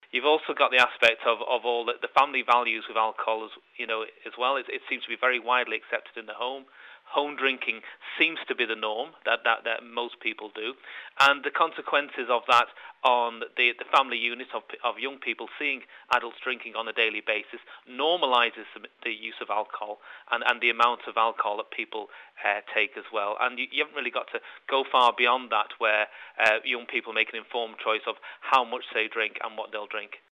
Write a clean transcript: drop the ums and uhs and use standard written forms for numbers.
you've also got the aspect of all the family values with alcohol, as well. It seems to be very widely accepted in the home. Home drinking seems to be the norm that most people do, and the consequences of that on the family unit of young people seeing adults drinking on a daily basis normalizes the use of alcohol and the amount of alcohol that people take as well. And you haven't really got to go far beyond that, where young people make an informed choice of how much they drink and what they'll drink.